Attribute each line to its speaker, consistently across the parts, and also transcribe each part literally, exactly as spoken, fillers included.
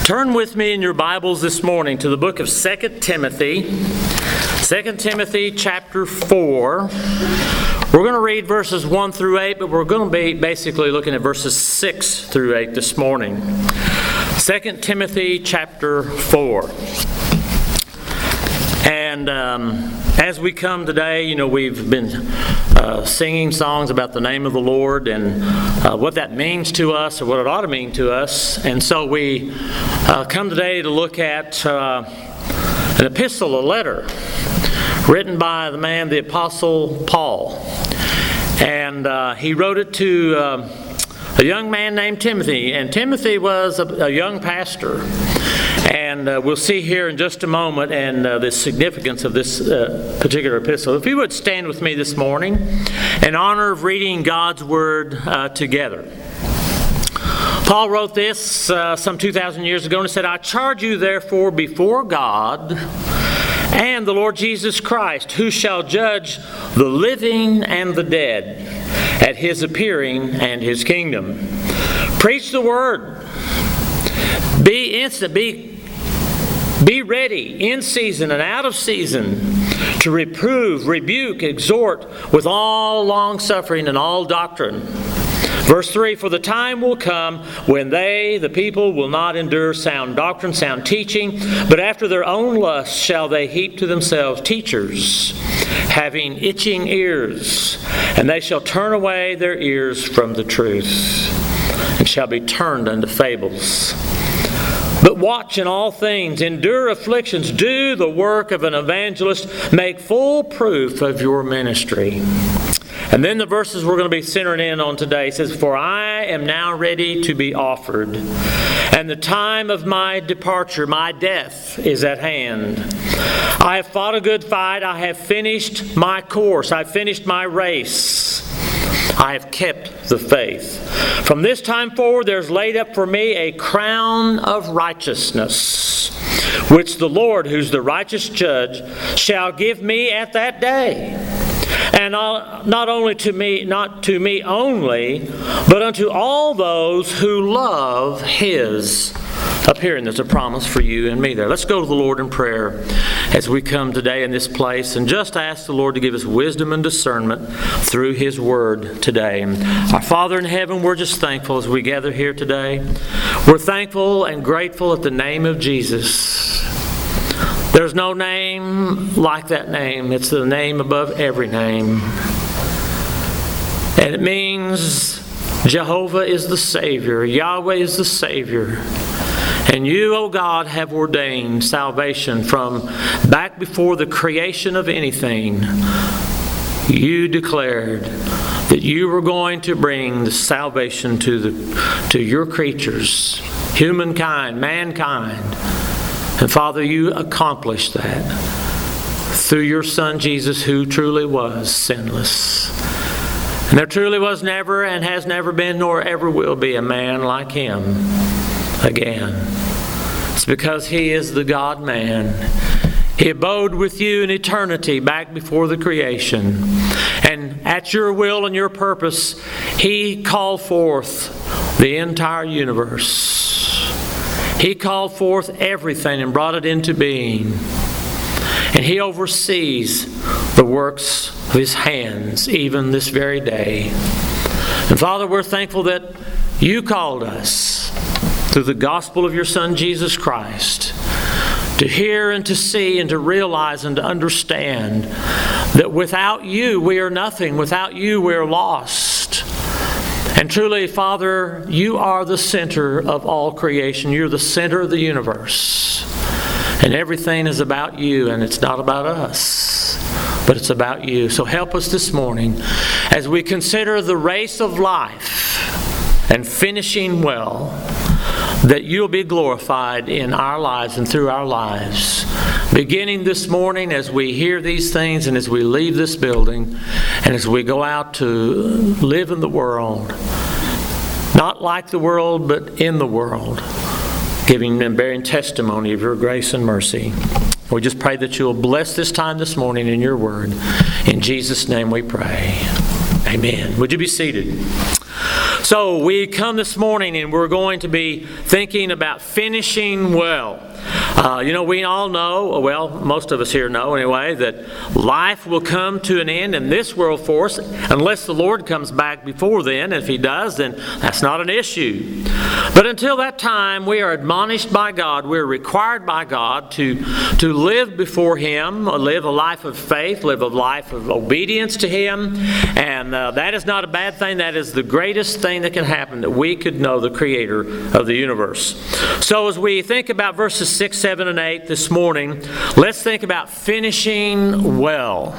Speaker 1: Turn with me in your Bibles this morning to the book of Second Timothy. Second Timothy chapter four. We're going to read verses one through eight, but we're going to be basically looking at verses six through eight this morning. Second Timothy chapter four. And um, as we come today, you know, we've been uh, singing songs about the name of the Lord and uh, what that means to us, or what it ought to mean to us. And so we uh, come today to look at uh, an epistle, a letter, written by the man, the Apostle Paul. And uh, he wrote it to uh, a young man named Timothy. And Timothy was a, a young pastor. And uh, we'll see here in just a moment and uh, the significance of this uh, particular epistle. If you would stand with me this morning in honor of reading God's Word uh, together. Paul wrote this uh, some two thousand years ago, and he said, "I charge you therefore before God and the Lord Jesus Christ, who shall judge the living and the dead at His appearing and His kingdom. Preach the Word. Be instant, be Be ready in season and out of season to reprove, rebuke, exhort with all long-suffering and all doctrine." Verse three, "For the time will come when they, the people, will not endure sound doctrine, sound teaching, but after their own lusts shall they heap to themselves teachers, having itching ears, and they shall turn away their ears from the truth, and shall be turned unto fables. But watch in all things, endure afflictions, do the work of an evangelist, make full proof of your ministry." And then the verses we're going to be centering in on today says, "For I am now ready to be offered, and the time of my departure, my death, is at hand. I have fought a good fight, I have finished my course, I have finished my race. I have kept the faith. From this time forward there is laid up for me a crown of righteousness, which the Lord, who's the righteous judge, shall give me at that day. And not only to me, not to me only, but unto all those who love His appearing." There's a promise for you and me there. Let's go to the Lord in prayer as we come today in this place and just ask the Lord to give us wisdom and discernment through His Word today. Our Father in heaven, we're just thankful as we gather here today. We're thankful and grateful at the name of Jesus. There's no name like that name. It's the name above every name. And it means Jehovah is the Savior. Yahweh is the Savior. And you, O God, have ordained salvation from back before the creation of anything. You declared that you were going to bring the salvation to the to your creatures, humankind, mankind. And Father, you accomplished that through your Son Jesus, who truly was sinless. And there truly was never and has never been nor ever will be a man like Him again. It's because He is the God-man. He abode with you in eternity back before the creation. And at your will and your purpose, He called forth the entire universe. He called forth everything and brought it into being. And He oversees the works of His hands even this very day. And Father, we're thankful that you called us through the gospel of your Son Jesus Christ to hear and to see and to realize and to understand that without you we are nothing. Without you we are lost. And truly, Father, you are the center of all creation. You're the center of the universe. And everything is about you, and it's not about us, but it's about you. So help us this morning as we consider the race of life and finishing well, that you'll be glorified in our lives and through our lives. Beginning this morning as we hear these things and as we leave this building and as we go out to live in the world, not like the world, but in the world, giving and bearing testimony of your grace and mercy. We just pray that you'll bless this time this morning in your word. In Jesus' name we pray. Amen. Would you be seated? So we come this morning and we're going to be thinking about finishing well. Uh, you know, we all know, well, most of us here know anyway, that life will come to an end in this world for us unless the Lord comes back before then. If He does, then that's not an issue. But until that time, we are admonished by God, we're required by God to, to live before Him, live a life of faith, live a life of obedience to Him. And uh, that is not a bad thing. That is the greatest thing that can happen, that we could know the Creator of the universe. So as we think about verses six, seven, and eight this morning, let's think about finishing well.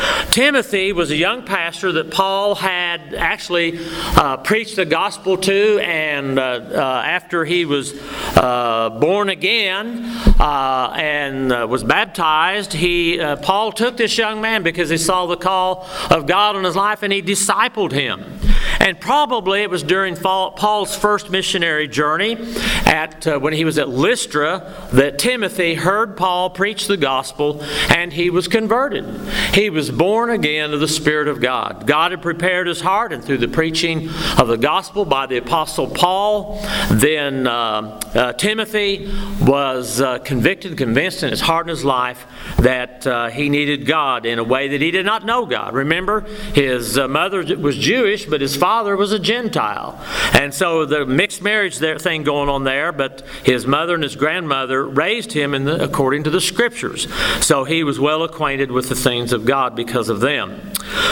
Speaker 1: Timothy was a young pastor that Paul had actually uh, preached the gospel to, and uh, uh, after he was uh, born again uh, and uh, was baptized, he uh, Paul took this young man because he saw the call of God on his life, and he discipled him. And probably it was during Paul's first missionary journey at uh, when he was at Lystra that Timothy heard Paul preach the gospel, and he was converted. He was born again of the Spirit of God. God had prepared his heart, and through the preaching of the gospel by the Apostle Paul, then uh, uh, Timothy was uh, convicted, convinced in his heart and his life that uh, he needed God in a way that he did not know God. Remember, his uh, mother was Jewish, but his father was a Gentile. And so the mixed marriage there, thing going on there, but his mother and his grandmother raised him in the, according to the Scriptures. So he was well acquainted with the things of God because of them.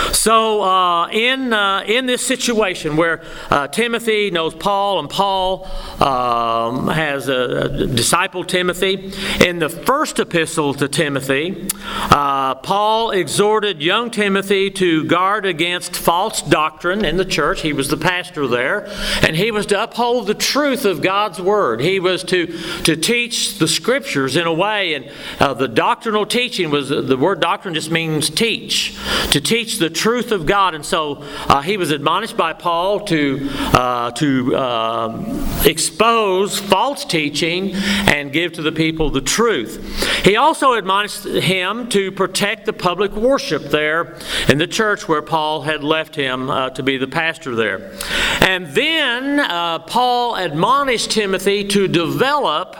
Speaker 1: So uh, in uh, in this situation where uh, Timothy knows Paul, and Paul um, has a, a disciple Timothy, in the first epistle to Timothy, uh, Paul exhorted young Timothy to guard against false doctrine in the church. He was the pastor there, and he was to uphold the truth of God's Word. He was to, to teach the Scriptures in a way, and uh, the doctrinal teaching was, the word doctrine just means teach, to teach the truth of God. And so uh, he was admonished by Paul to, uh, to uh, expose false teaching and give to the people the truth. He also admonished him to protect the public worship there in the church where Paul had left him uh, to be the pastor there. And then uh, Paul admonished Timothy to develop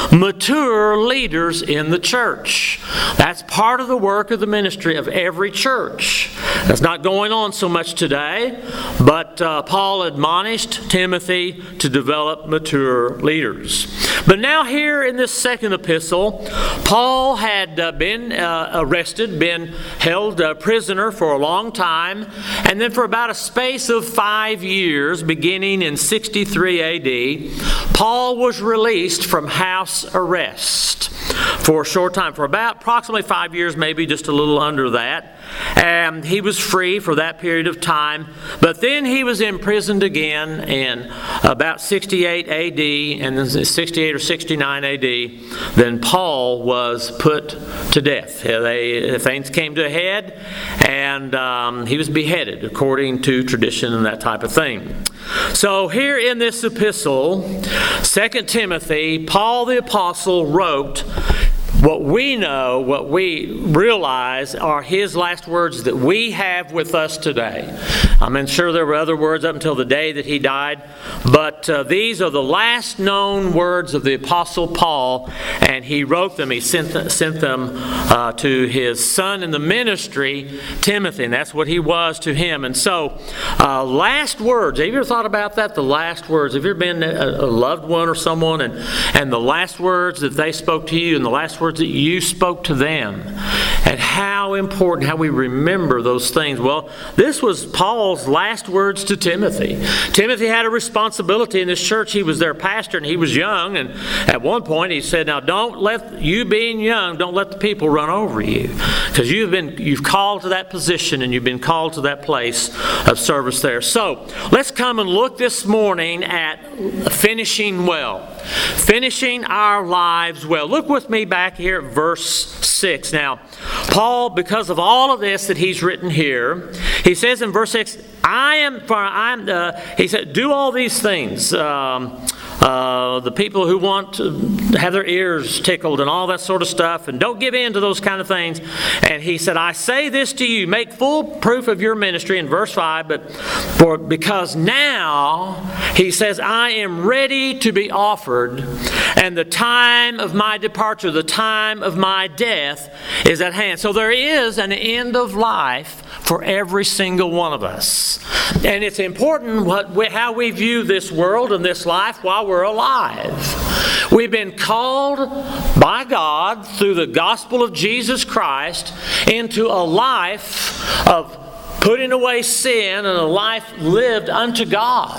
Speaker 1: mature leaders in the church. That's part of the work of the ministry of every church. That's not going on so much today, but uh, Paul admonished Timothy to develop mature leaders. But now here in this second epistle, Paul had uh, been uh, arrested, been held uh, prisoner for a long time, and then for about a space of five years, beginning in sixty-three A D, Paul was released from house arrest for a short time, for about approximately five years, maybe just a little under that. And he was free for that period of time. But then he was imprisoned again in about sixty-eight A D, and then sixty-eight or sixty-nine A D, then Paul was put to death. They, things came to a head, and um, he was beheaded according to tradition and that type of thing. So here in this epistle, Second Timothy, Paul the Apostle wrote what we know, what we realize are his last words that we have with us today. I'm sure there were other words up until the day that he died, but uh, these are the last known words of the Apostle Paul, and he wrote them, he sent, th- sent them uh, to his son in the ministry, Timothy, and that's what he was to him. And so, uh, last words, have you ever thought about that? The last words. Have you ever been a, a loved one or someone, and, and the last words that they spoke to you, and the last words that you spoke to them, and how important, how we remember those things. Well, this was Paul's last words to Timothy. Timothy had a responsibility in this church. He was their pastor, and he was young, and at one point he said, now don't let, you being young, don't let the people run over you, because you've been, you've called to that position, and you've been called to that place of service there. So, let's come and look this morning at finishing well. Finishing our lives well. Look with me back here at verse six. Now, Paul, because of all of this that he's written here, he says in verse six, I am, for I'm, uh, he said, do all these things. Um, uh, the people who want to have their ears tickled and all that sort of stuff, and don't give in to those kind of things. And he said, I say this to you, make full proof of your ministry, in verse five, but for because now, he says, I am ready to be offered, and the time of my departure, the time of my death is at hand. So there is an end of life for every single one of us. And it's important what we, how we view this world and this life while we're alive. We've been called by God through the gospel of Jesus Christ into a life of putting away sin and a life lived unto God.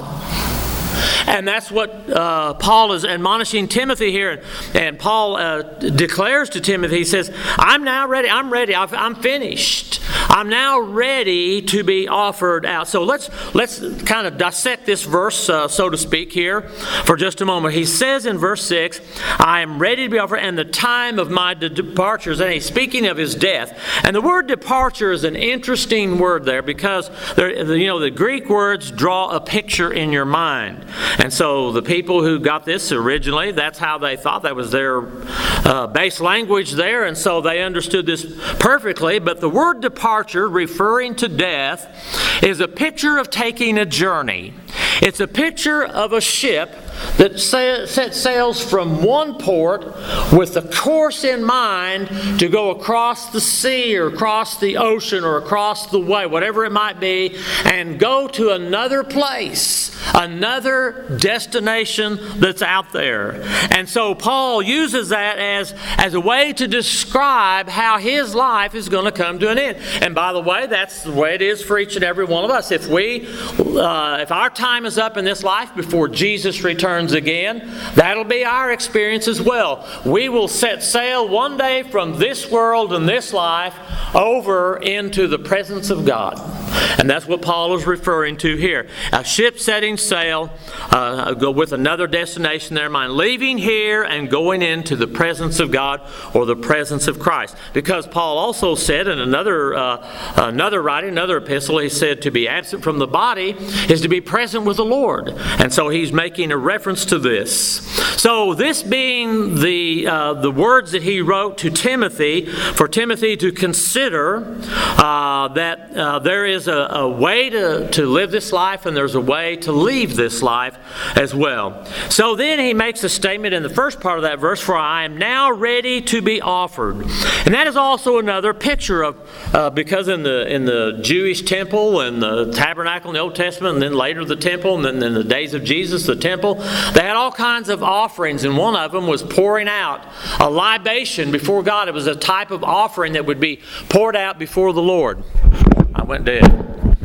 Speaker 1: And that's what uh, Paul is admonishing Timothy here. And Paul uh, declares to Timothy, he says, I'm now ready. I'm ready. I've, I'm finished. I'm now ready to be offered out. So let's let's kind of dissect this verse, uh, so to speak, here for just a moment. He says in verse six, I am ready to be offered, and the time of my de- departures. And he's speaking of his death. And the word departure is an interesting word there, because there, you know the Greek words draw a picture in your mind. And so the people who got this originally, that's how they thought. That was their uh, base language there. And so they understood this perfectly. But the word departure, referring to death, is a picture of taking a journey. It's a picture of a ship that set sails from one port with the course in mind to go across the sea or across the ocean or across the way, whatever it might be, and go to another place, another destination that's out there. And so Paul uses that as, as a way to describe how his life is going to come to an end. And by the way, that's the way it is for each and every one of us. If we, uh, if our time is up in this life before Jesus returns again, that'll be our experience as well. We will set sail one day from this world and this life over into the presence of God. And that's what Paul is referring to here. A ship setting sail uh, go with another destination there in mind, leaving here and going into the presence of God or the presence of Christ. Because Paul also said in another uh, another writing, another epistle, he said to be absent from the body is to be present with the Lord. And so he's making a reference to this. So this being the uh, the words that he wrote to Timothy, for Timothy to consider uh, that uh, there is a, a way to, to live this life and there's a way to leave this life as well. So then he makes a statement in the first part of that verse, for I am now ready to be offered. And that is also another picture of, uh, because in the in the Jewish temple and the tabernacle in the Old Testament, and then later the temple, and then in the days of Jesus, the temple, they had all kinds of offerings, and one of them was pouring out a libation before God. It was a type of offering that would be poured out before the Lord. I went dead.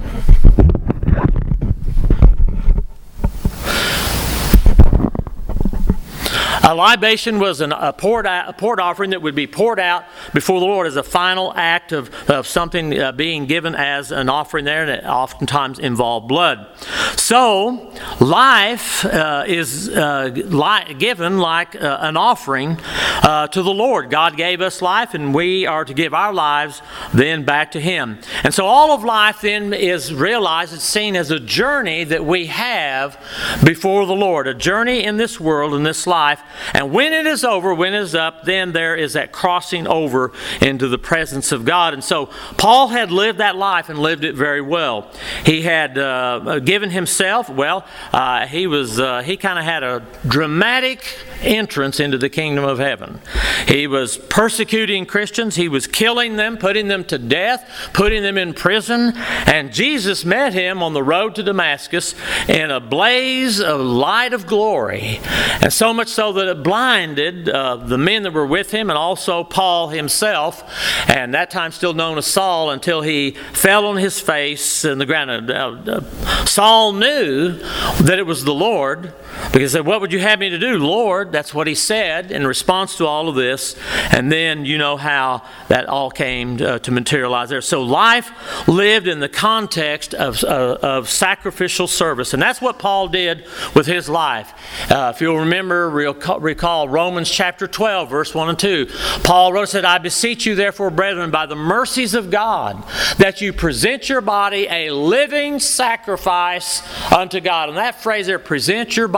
Speaker 1: A libation was an, a, poured out, a poured offering that would be poured out before the Lord as a final act of, of something uh, being given as an offering there, and it oftentimes involved blood. So, life uh, is uh, li- given like uh, an offering uh, to the Lord. God gave us life, and we are to give our lives then back to Him. And so all of life then is realized, it's seen as a journey that we have before the Lord, a journey in this world, in this life. And when it is over, when it is up, then there is that crossing over into the presence of God. And so Paul had lived that life and lived it very well. He had uh, given himself, well, uh, he was uh, he kind of had a dramatic entrance into the kingdom of heaven. He was persecuting Christians. He was killing them, putting them to death, putting them in prison. And Jesus met him on the road to Damascus in a blaze of light of glory. And so much so that it blinded uh, the men that were with him, and also Paul himself, and that time still known as Saul, until he fell on his face in the ground. Uh, uh, Saul knew that it was the Lord, because he said, "What would you have me to do, Lord?" That's what he said in response to all of this. And then you know how that all came uh, to materialize there. So life lived in the context of, uh, of sacrificial service. And that's what Paul did with his life. Uh, if you'll remember, recall Romans chapter twelve, verse one and two. Paul wrote, said, "I beseech you therefore, brethren, by the mercies of God, that you present your body a living sacrifice unto God." And that phrase there, present your body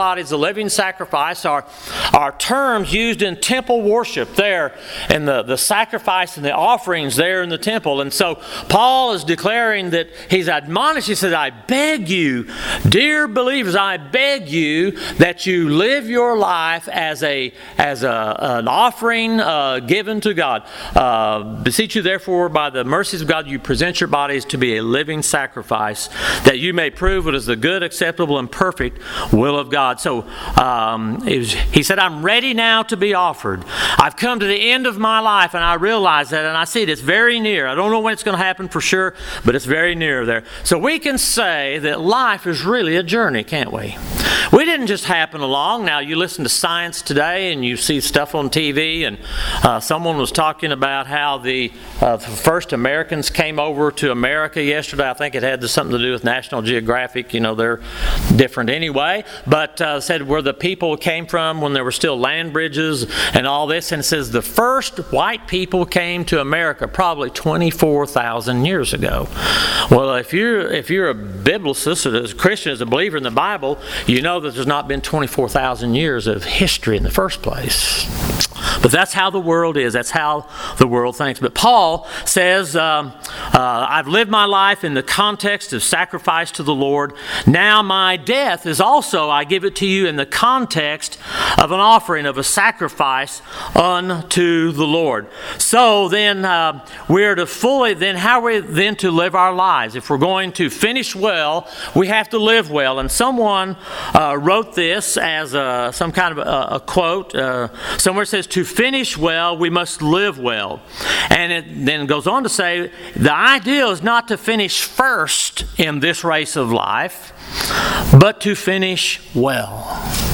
Speaker 1: bodies a living sacrifice are, are terms used in temple worship there, and the, the sacrifice and the offerings there in the temple. And so Paul is declaring that he's admonished. He says, I beg you, dear believers, I beg you that you live your life as a as a, an offering uh, given to God. Uh, beseech you therefore by the mercies of God, you present your bodies to be a living sacrifice, that you may prove what is the good, acceptable, and perfect will of God. So um, it was, he said, I'm ready now to be offered. I've come to the end of my life, and I realize that, and I see it. It's very near. I don't know when it's going to happen for sure, but it's very near there. So we can say that life is really a journey, can't we? We didn't just happen along. Now, you listen to science today, and you see stuff on T V, and uh, someone was talking about how the, uh, the first Americans came over to America yesterday. I think it had something to do with National Geographic. You know, they're different anyway. But uh, said where the people came from when there were still land bridges and all this. And it says the first white people came to America probably twenty-four thousand years ago. Well, if you're, if you're a biblicist, as a Christian, as a believer in the Bible, you know that there's not been twenty-four thousand years of history in the first place. But that's how the world is. That's how the world thinks. But Paul says, um, uh, I've lived my life in the context of sacrifice to the Lord. Now my death is also, I give it to you in the context of an offering, of a sacrifice unto the Lord. So then uh, we're to fully, then how are we then to live our lives? If we're going to finish well, we have to live well. And someone uh, wrote this as a, some kind of a, a quote. Uh, somewhere it says, to finish well, we must live well. And it then goes on to say, the ideal is not to finish first in this race of life, but to finish well.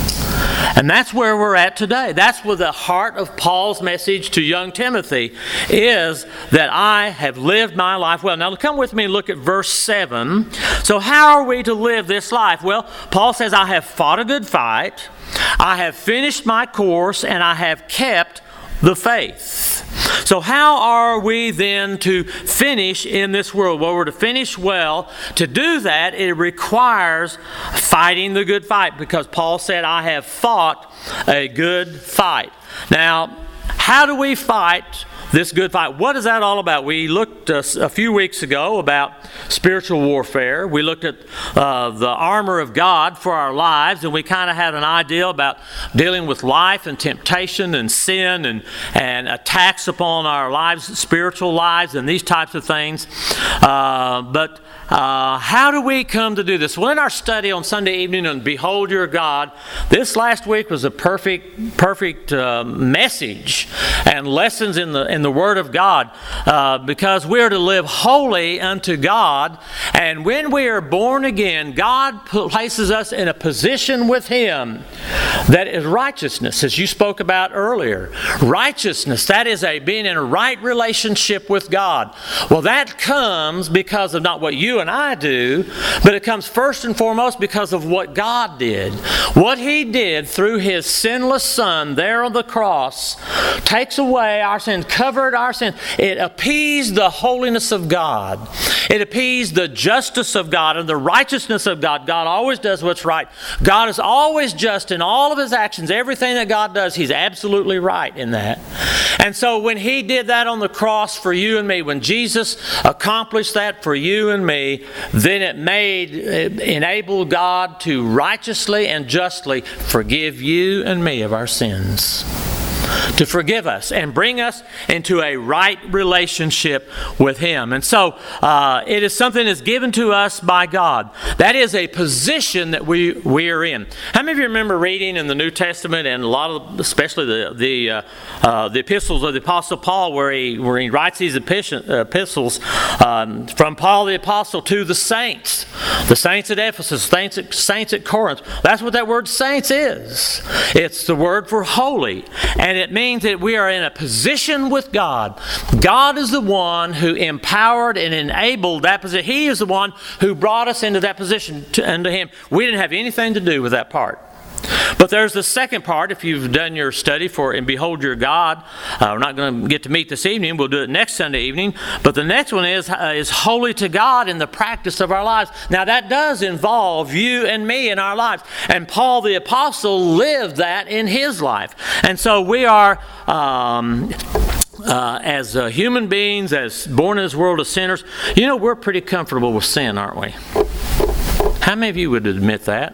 Speaker 1: And that's where we're at today. That's where the heart of Paul's message to young Timothy is, that I have lived my life well. Now come with me and look at verse seven. So how are we to live this life? Well, Paul says, I have fought a good fight. I have finished my course, and I have kept the faith. So how are we then to finish in this world? Well, we're to finish well. To do that, it requires fighting the good fight, because Paul said, I have fought a good fight. Now, how do we fight this good fight? What is that all about? We looked uh, a few weeks ago about spiritual warfare. We looked at uh, the armor of God for our lives, and we kind of had an idea about dealing with life and temptation and sin and, and attacks upon our lives, spiritual lives, and these types of things. Uh, but uh, how do we come to do this? Well, in our study on Sunday evening on Behold Your God, this last week was a perfect, perfect uh, message and lessons in the in the Word of God, uh, because we are to live holy unto God. And when we are born again, God places us in a position with Him that is righteousness, as you spoke about earlier. Righteousness, that is a being in a right relationship with God. Well, that comes because of not what you and I do, but it comes first and foremost because of what God did. What He did through His sinless Son there on the cross takes away our sins, covered our sins. It appeased the holiness of God. It appeased the justice of God and the righteousness of God. God always does what's right. God is always just in all of His actions. Everything that God does, He's absolutely right in that. And so when He did that on the cross for you and me, when Jesus accomplished that for you and me, then it made, it enabled God to righteously and justly forgive you and me of our sins. To forgive us and bring us into a right relationship with Him. And so uh, it is something that's given to us by God. That is a position that we, we are in. How many of you remember reading in the New Testament, and a lot of, especially the the, uh, uh, the epistles of the Apostle Paul, where he where he writes these epistles um, from Paul the Apostle to the saints, the saints at Ephesus, saints at, saints at Corinth. That's what that word saints is. It's the word for holy, and it means that we are in a position with God. God is the one who empowered and enabled that position. He is the one who brought us into that position to, unto Him. We didn't have anything to do with that part. But there's the second part. If you've done your study for And Behold Your God, uh, we're not going to get to meet this evening. We'll do it next Sunday evening. But the next one is, uh, is holy to God in the practice of our lives. Now that does involve you and me in our lives. And Paul the Apostle lived that in his life. And so we are... Um, Uh, as uh, human beings, as born in this world of sinners, you know, we're pretty comfortable with sin, aren't we? How many of you would admit that?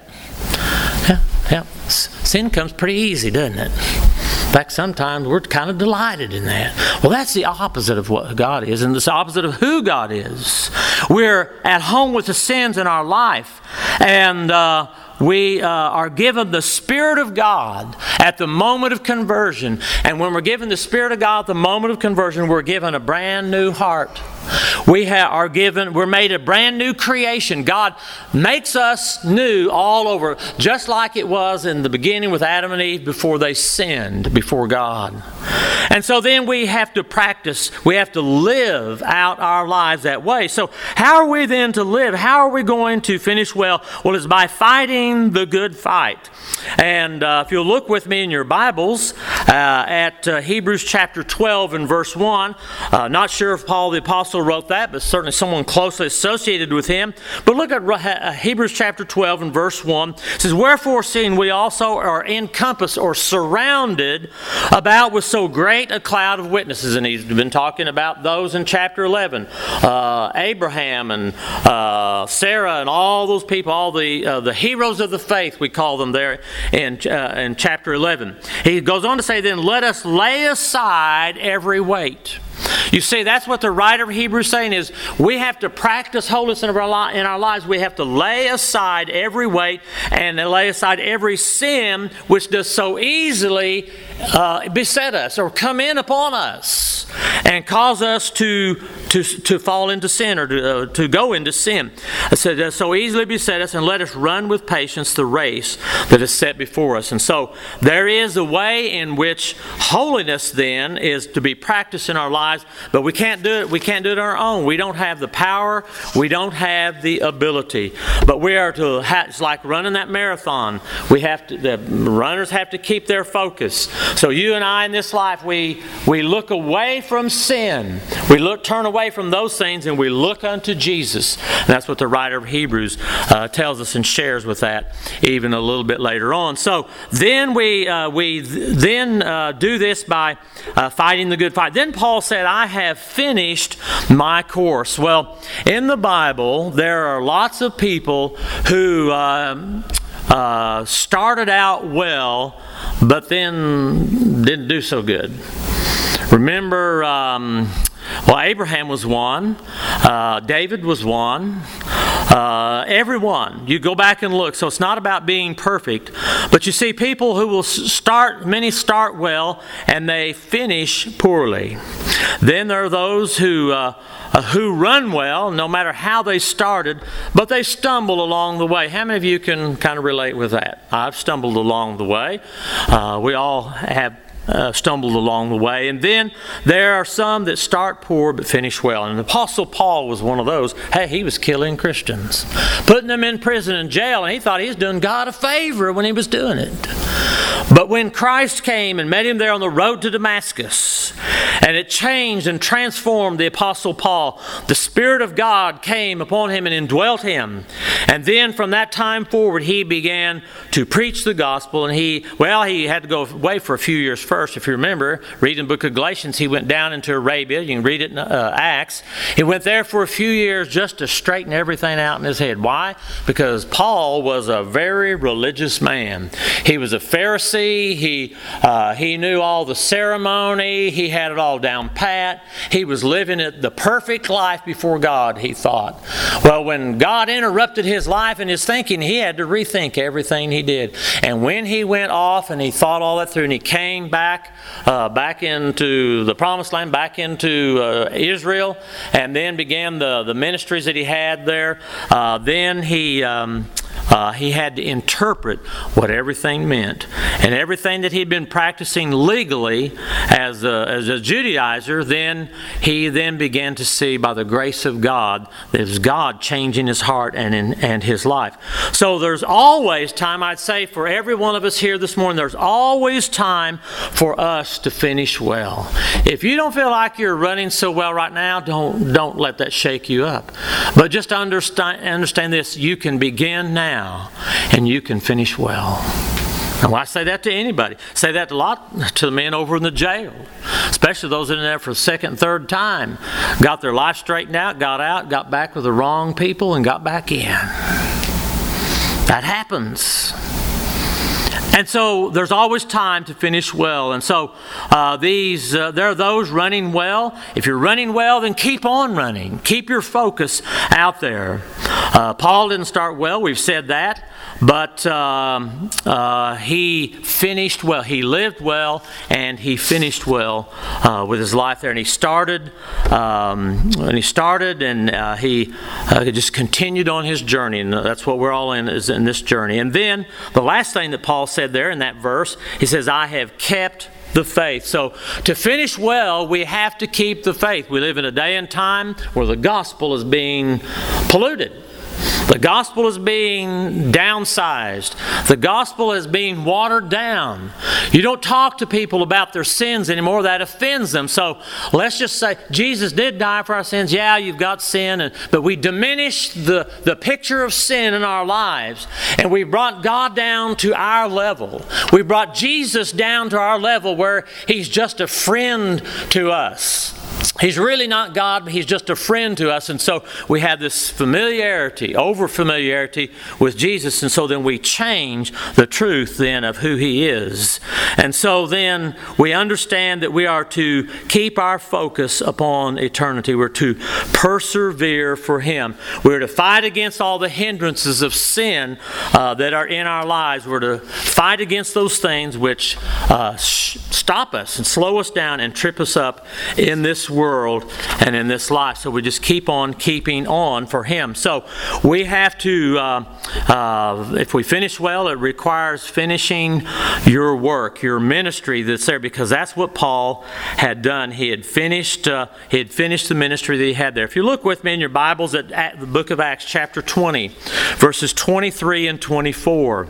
Speaker 1: Yeah, yeah. Sin comes pretty easy, doesn't it? In fact, sometimes we're kind of delighted in that. Well, that's the opposite of what God is, and it's the opposite of who God is. We're at home with the sins in our life, and uh, we uh, are given the Spirit of God at the moment of conversion. And when we're given the Spirit of God at the moment of conversion, we're given a brand new heart. We ha- are given, we're made a brand new creation. God makes us new all over, just like it was in the beginning with Adam and Eve before they sinned before God. And so then we have to practice, we have to live out our lives that way. So how are we then to live? How are we going to finish well? Well, it's by fighting the good fight. And uh, if you'll look with me in your Bibles uh, at uh, Hebrews chapter twelve and verse one, uh, not sure if Paul the Apostle wrote that, but certainly someone closely associated with him. But look at Hebrews chapter twelve and verse one. It says, "Wherefore, seeing we also are encompassed or surrounded about with so great a cloud of witnesses." And he's been talking about those in chapter eleven. Uh, Abraham and uh, Sarah and all those people, all the uh, the heroes of the faith, we call them there in, uh, in chapter eleven. He goes on to say, "Then let us lay aside every weight." You see, that's what the writer of Hebrews is saying is we have to practice holiness in our, li- in our lives. We have to lay aside every weight and lay aside every sin which does so easily uh, beset us or come in upon us and cause us to to, to fall into sin or to, uh, to go into sin. So it does so easily beset us, and let us run with patience the race that is set before us. And so there is a way in which holiness then is to be practiced in our lives. But we can't do it. We can't do it on our own. We don't have the power. We don't have the ability. But we are to. Have, it's like running that marathon. We have to. The runners have to keep their focus. So you and I in this life, we we look away from sin. We look turn away from those things, and we look unto Jesus. And that's what the writer of Hebrews uh, tells us and shares with that even a little bit later on. So then we uh, we th- then uh, do this by uh, fighting the good fight. Then Paul said, "I have finished my course." Well, in the Bible, there are lots of people who uh, uh, started out well, but then didn't do so good. Remember, um, well, Abraham was one. Uh, David was one. Uh, everyone. You go back and look. So it's not about being perfect. But you see people who will start, many start well, and they finish poorly. Then there are those who uh, uh, who run well, no matter how they started, but they stumble along the way. How many of you can kind of relate with that? I've stumbled along the way. Uh, we all have Uh, stumbled along the way. And then there are some that start poor but finish well. And the Apostle Paul was one of those. Hey, he was killing Christians, putting them in prison and jail, and he thought he was doing God a favor when he was doing it. But when Christ came and met him there on the road to Damascus, and it changed and transformed the Apostle Paul, the Spirit of God came upon him and indwelt him. And then from that time forward, he began to preach the gospel. And he, well, he had to go away for a few years first. If you remember, reading the book of Galatians, he went down into Arabia. You can read it in uh, Acts. He went there for a few years just to straighten everything out in his head. Why? Because Paul was a very religious man. He was a Pharisee. He uh, he knew all the ceremony. He had it all down pat. He was living it the perfect life before God, he thought. Well, when God interrupted his life and his thinking, he had to rethink everything he did. And when he went off and he thought all that through and he came back Back, uh, back into the Promised Land, back into uh, Israel, and then began the, the ministries that he had there. Uh, then he um, Uh, he had to interpret what everything meant. And everything that he'd been practicing legally as a, as a Judaizer, then he then began to see by the grace of God that it was God changing his heart and, in, and his life. So there's always time, I'd say, for every one of us here this morning, there's always time for us to finish well. If you don't feel like you're running so well right now, don't, don't let that shake you up. But just understand, understand this, you can begin now and you can finish well. And I say that to anybody. Say that a lot to the men over in the jail, especially those in there for the second and third time. Got their life straightened out, got out, got back with the wrong people, and got back in. That happens. And so there's always time to finish well. And so uh, these, uh, there are those running well. If you're running well, then keep on running. Keep your focus out there. Uh, Paul didn't start well. We've said that. But um, uh, he finished well. He lived well, and he finished well uh, with his life there. And he started, um, and he started, and uh, he uh, just continued on his journey. And that's what we're all in, is in this journey. And then the last thing that Paul said there in that verse, he says, "I have kept the faith." So to finish well, we have to keep the faith. We live in a day and time where the gospel is being polluted. The gospel is being downsized. The gospel is being watered down. You don't talk to people about their sins anymore. That offends them. So let's just say Jesus did die for our sins. Yeah, you've got sin, and, but we diminish the, the picture of sin in our lives, and we brought God down to our level. We brought Jesus down to our level where He's just a friend to us. He's really not God, but He's just a friend to us. And so we have this familiarity, over familiarity with Jesus. And so then we change the truth then of who He is. And so then we understand that we are to keep our focus upon eternity. We're to persevere for Him. We're to fight against all the hindrances of sin uh, that are in our lives. We're to fight against those things which uh, sh- stop us and slow us down and trip us up in this world. world and in this life. So we just keep on keeping on for Him. So we have to, uh, uh, if we finish well, it requires finishing your work, your ministry that's there, because that's what Paul had done. He had finished, uh, he had finished the ministry that he had there. If you look with me in your Bibles at, at the book of Acts, chapter twenty, verses twenty-three and twenty-four.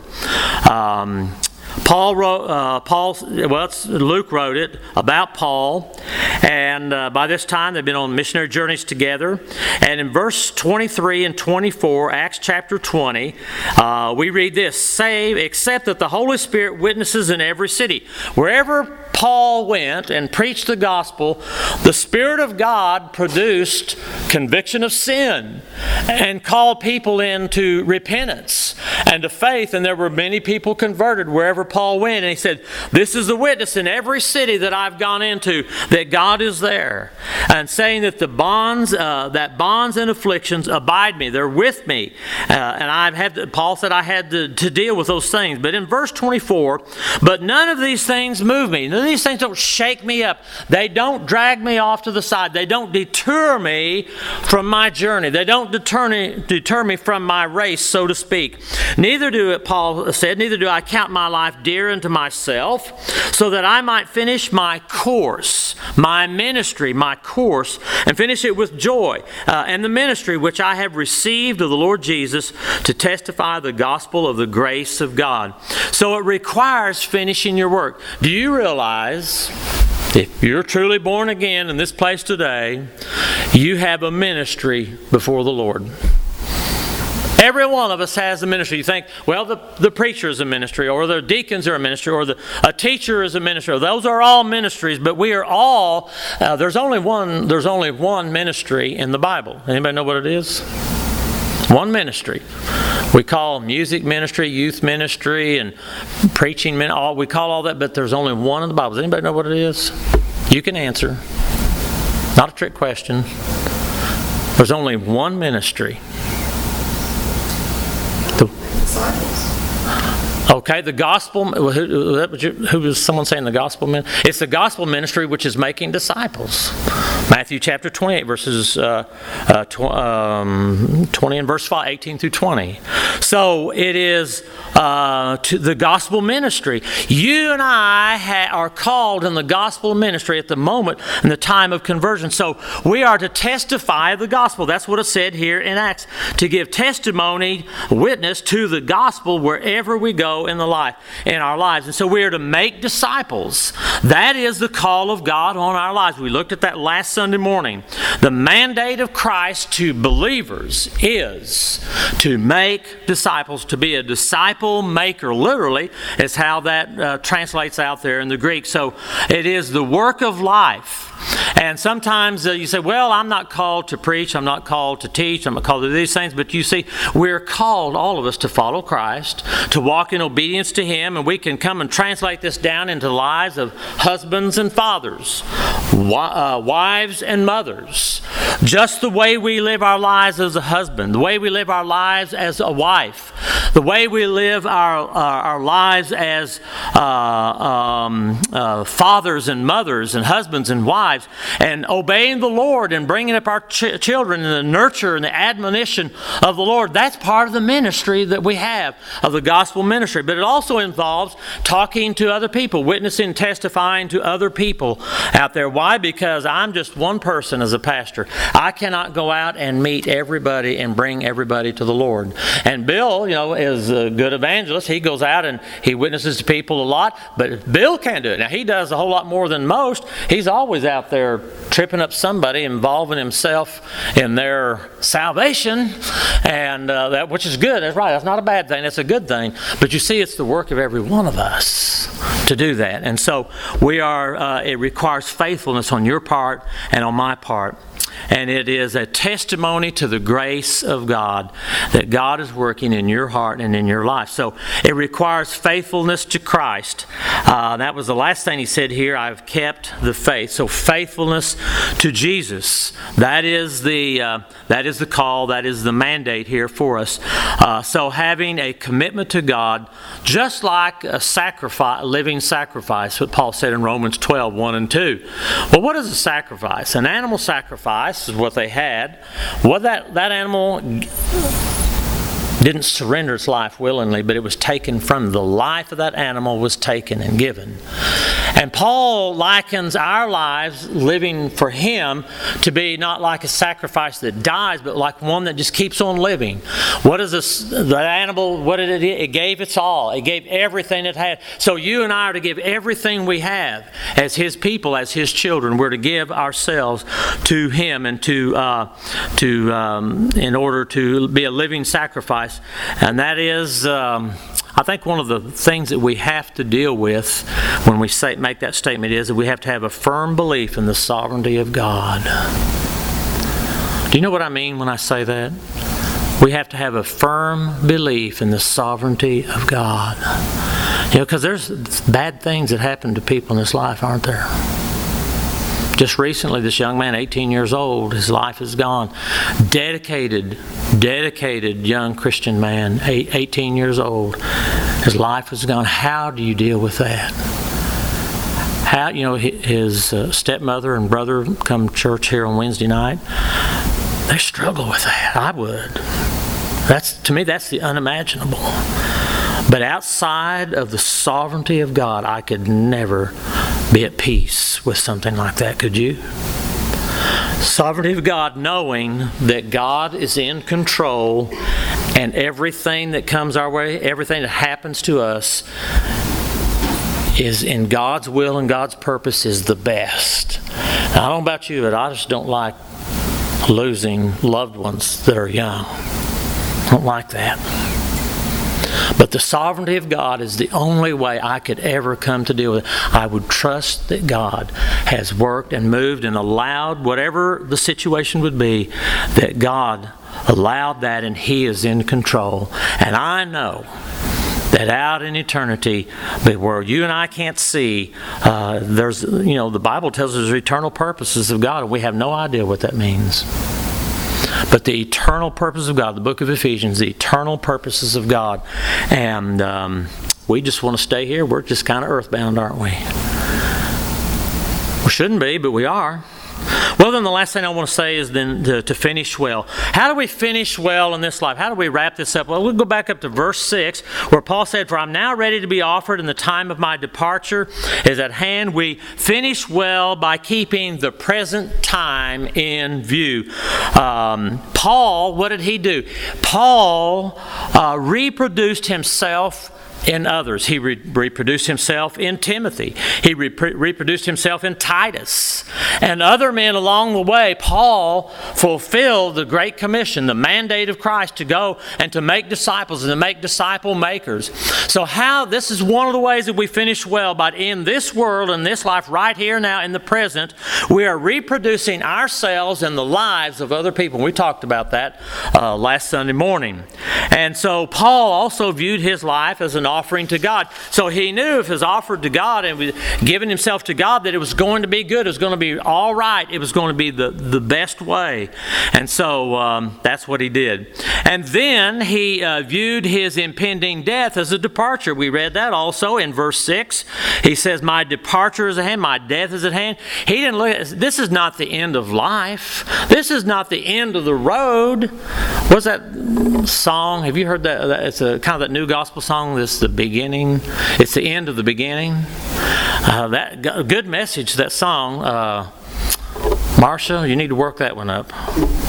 Speaker 1: Um, Paul wrote, uh, Paul, well, it's, Luke wrote it about Paul, and uh, by this time they've been on missionary journeys together. And in verse twenty-three and twenty-four, Acts chapter twenty, uh, we read this: "Save, except that the Holy Spirit witnesses in every city." Wherever Paul went and preached the gospel, the Spirit of God produced conviction of sin and called people into repentance and to faith. And there were many people converted wherever Paul went. And he said, "This is the witness in every city that I've gone into, that God is there." And saying that the bonds, uh, that bonds and afflictions abide me. They're with me. Uh, and I've had to, Paul said I had to, to deal with those things. But in verse twenty-four, "But none of these things move me." None of these things don't shake me up. They don't drag me off to the side. They don't deter me from my journey. They don't deter me, deter me from my race, so to speak. "Neither do it," Paul said, "neither do I count my life dear unto myself, so that I might finish my course," my ministry, my course, "and finish it with joy, uh, and the ministry which I have received of the Lord Jesus, to testify the gospel of the grace of God." So it requires finishing your work. Do you realize, if you're truly born again in this place today, you have a ministry before the Lord? Every one of us has a ministry. You think, well, the, the preacher is a ministry, or the deacons are a ministry, or the a teacher is a ministry. Those are all ministries, but we are all, uh, there's only one, there's only one ministry in the Bible. Anybody know what it is? One ministry. We call music ministry, youth ministry, and preaching ministry. All, we call all that, but there's only one in the Bible. Does anybody know what it is? You can answer. Not a trick question. There's only one ministry. The, okay, the gospel. Who, who was someone saying the gospel ministry? It's the gospel ministry, which is making disciples. Matthew chapter twenty-eight, verses uh, uh, tw- um, twenty and verse five, eighteen through twenty. So it is uh, to the gospel ministry. You and I ha- are called in the gospel ministry at the moment in the time of conversion. So we are to testify of the gospel. That's what it said here in Acts. To give testimony, witness to the gospel wherever we go in the life, in our lives. And so we are to make disciples. That is the call of God on our lives. We looked at that last Sunday morning. The mandate of Christ to believers is to make disciples, to be a disciple maker. Literally, is how that uh, translates out there in the Greek. So it is the work of life. And sometimes uh, you say, well, I'm not called to preach, I'm not called to teach, I'm not called to do these things. But you see, we're called, all of us, to follow Christ, to walk in obedience to Him. And we can come and translate this down into the lives of husbands and fathers, uh, wives and mothers. Just the way we live our lives as a husband, the way we live our lives as a wife, the way we live our, our, our lives as uh, um, uh, fathers and mothers and husbands and wives, and obeying the Lord and bringing up our ch- children in the nurture and the admonition of the Lord. That's part of the ministry that we have, of the gospel ministry. But it also involves talking to other people, witnessing, testifying to other people out there. Why? Because I'm just one person as a pastor. I cannot go out and meet everybody and bring everybody to the Lord. And Bill, you know, is a good evangelist. He goes out and he witnesses to people a lot, but Bill can't do it. Now, he does a whole lot more than most. He's always out there tripping up somebody, involving himself in their salvation, and uh, that which is good. That's right. That's not a bad thing. That's a good thing. But you see, it's the work of every one of us to do that. And so we are. Uh, it requires faithfulness on your part and on my part. And it is a testimony to the grace of God that God is working in your heart and in your life. So it requires faithfulness to Christ. Uh, that was the last thing he said here. I've kept the faith. So faithfulness to Jesus. That is the uh, that is the call. That is the mandate here for us. Uh, so having a commitment to God, just like a sacrifice, a living sacrifice, what Paul said in Romans twelve, one and two. Well, what is a sacrifice? An animal sacrifice is what they had. Well, that, that animal didn't surrender its life willingly, but it was taken from the life of that animal was taken and given. And Paul likens our lives living for Him to be not like a sacrifice that dies, but like one that just keeps on living. What is this? The animal, what did it do? It gave its all. It gave everything it had. So you and I are to give everything we have as His people, as His children. We're to give ourselves to Him and to uh, to um, in order to be a living sacrifice. And that is, um, I think, one of the things that we have to deal with when we say make that statement is that we have to have a firm belief in the sovereignty of God. Do you know what I mean when I say that? We have to have a firm belief in the sovereignty of God. You know, because there's bad things that happen to people in this life, aren't there? Just recently, this young man, eighteen years old, his life is gone. Dedicated, dedicated young Christian man, eighteen years old. His life is gone. How do you deal with that? How, you know, his uh, stepmother and brother come to church here on Wednesday night. They struggle with that. I would. That's, to me, that's the unimaginable. But outside of the sovereignty of God, I could never be at peace with something like that, could you? Sovereignty of God, knowing that God is in control and everything that comes our way, everything that happens to us is in God's will and God's purpose is the best. Now, I don't know about you, but I just don't like losing loved ones that are young. I don't like that. But the sovereignty of God is the only way I could ever come to deal with it. I would trust that God has worked and moved and allowed, whatever the situation would be, that God allowed that and He is in control. And I know that out in eternity, but where you and I can't see, uh, there's, you know, the Bible tells us there's eternal purposes of God, and we have no idea what that means. But the eternal purpose of God, the book of Ephesians, the eternal purposes of God. And um, we just want to stay here. We're just kind of earthbound, aren't we? We shouldn't be, but we are. Well, then the last thing I want to say is then to, to finish well. How do we finish well in this life? How do we wrap this up? Well, we'll go back up to verse six, where Paul said, "For I'm now ready to be offered, and the time of my departure is at hand." We finish well by keeping the present time in view. Um, Paul, what did he do? Paul uh, reproduced himself in others. He re- reproduced himself in Timothy. He re- reproduced himself in Titus. And other men along the way. Paul fulfilled the Great Commission, the mandate of Christ to go and to make disciples and to make disciple makers. So how, this is one of the ways that we finish well, but in this world, in this life, right here now, in the present, we are reproducing ourselves and the lives of other people. We talked about that uh, last Sunday morning. And so Paul also viewed his life as an offering to God. So he knew if it was offered to God and was giving himself to God, that it was going to be good. It was going to be all right. It was going to be the, the best way. And so um, that's what he did. And then he uh, viewed his impending death as a departure. We read that also in verse six. He says, "My departure is at hand. My death is at hand." He didn't look at, this is not the end of life. This is not the end of the road. What's that song? Have you heard that? It's a kind of that new gospel song, this the beginning. It's the end of the beginning. Uh, that good message, that song. Uh, Marcia, you need to work that one up.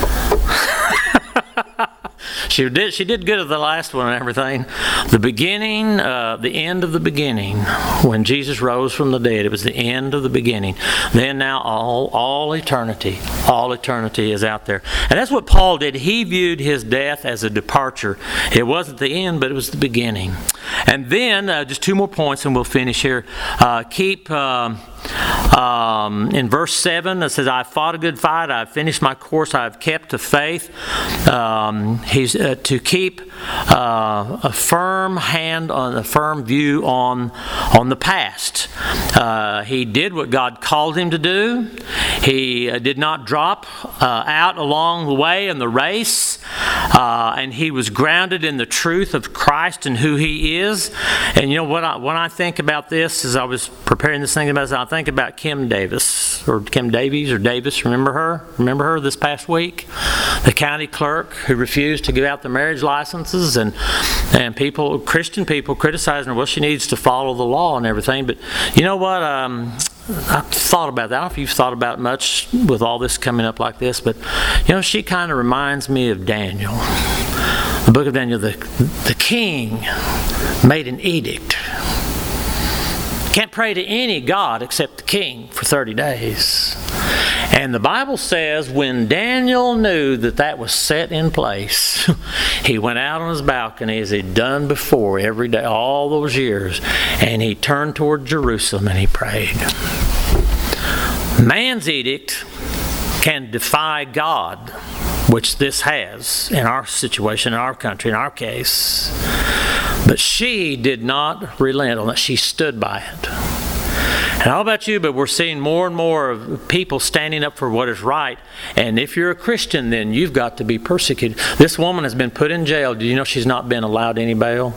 Speaker 1: She did. She did good at the last one and everything. The beginning, uh, the end of the beginning. When Jesus rose from the dead, it was the end of the beginning. Then now all, all eternity, all eternity is out there, and that's what Paul did. He viewed his death as a departure. It wasn't the end, but it was the beginning. And then uh, just two more points, and we'll finish here. Uh, keep. Um, Um, in verse seven, it says, "I've fought a good fight, I've finished my course, I've kept the faith." Um, he's uh, to keep uh, a firm hand on a firm view on on the past. Uh, he did what God called him to do. He uh, did not drop uh, out along the way in the race, uh, and he was grounded in the truth of Christ and who He is. And you know what? I, when I think about this, as I was preparing this thing about this, I think about Kim Davis, or Kim Davies, or Davis. Remember her? Remember her this past week? The county clerk who refused to give out the marriage licenses, and and people, Christian people, criticizing her. Well, she needs to follow the law and everything. But you know what? Um, I've thought about that. I don't know if you've thought about it much with all this coming up like this, but you know, she kind of reminds me of Daniel. The book of Daniel, the the king made an edict. Can't pray to any god except the king for thirty days. And the Bible says when Daniel knew that that was set in place, he went out on his balcony as he'd done before every day, all those years, and he turned toward Jerusalem and he prayed. Man's edict can defy God, which this has in our situation, in our country, in our case. But she did not relent on that. She stood by it. And I don't know about you, but we're seeing more and more of people standing up for what is right. And if you're a Christian, then you've got to be persecuted. This woman has been put in jail. Do you know she's not been allowed any bail?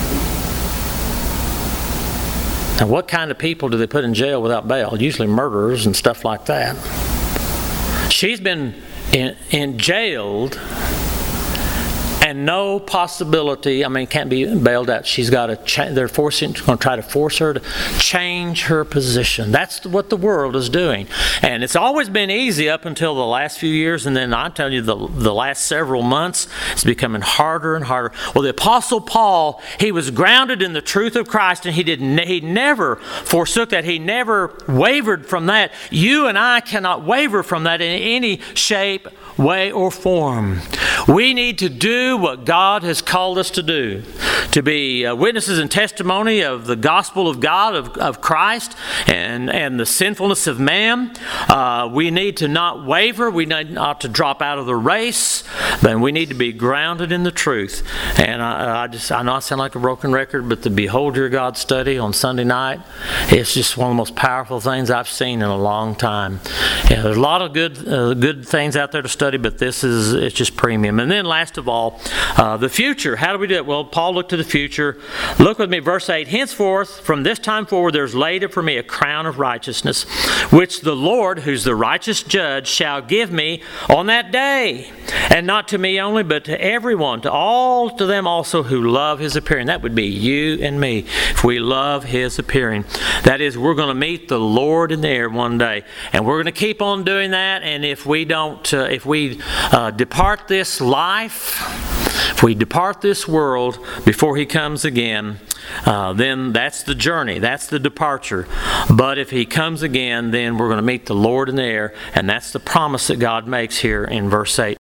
Speaker 1: Now, what kind of people do they put in jail without bail? Usually murderers and stuff like that. She's been in, in jailed, and no possibility, I mean, can't be bailed out. She's got to, cha- they're forcing, going to try to force her to change her position. That's what the world is doing. And it's always been easy up until the last few years, and then I'm telling you, the, the last several months, it's becoming harder and harder. Well, the Apostle Paul, he was grounded in the truth of Christ, and he did ne- he never forsook that. He never wavered from that. You and I cannot waver from that in any shape, way, or form. We need to do what God has called us to do, to be uh, witnesses and testimony of the gospel of God, of, of Christ, and, and the sinfulness of man. Uh, we need to not waver. We need not to drop out of the race, then we need to be grounded in the truth. And I, I just I know I sound like a broken record, but the Behold Your God study on Sunday night, it's just one of the most powerful things I've seen in a long time. Yeah, there's a lot of good uh, good things out there to study, but this is it's just premium. And then last of all, uh, the future. How do we do it? Well, Paul looked to the future. Look with me, verse eight. Henceforth, from this time forward, there's laid up for me a crown of righteousness, which the Lord, who's the righteous judge, shall give me on that day. And not to me only, but to everyone, to all, to them also who love His appearing. That would be you and me, if we love His appearing. That is, we're going to meet the Lord in the air one day, and we're going to keep on doing that. And if we don't, uh, if we uh, depart this life, if we depart this world before He comes again, uh, then that's the journey, that's the departure. But if He comes again, then we're going to meet the Lord in the air, and that's the promise that God makes here in verse eight.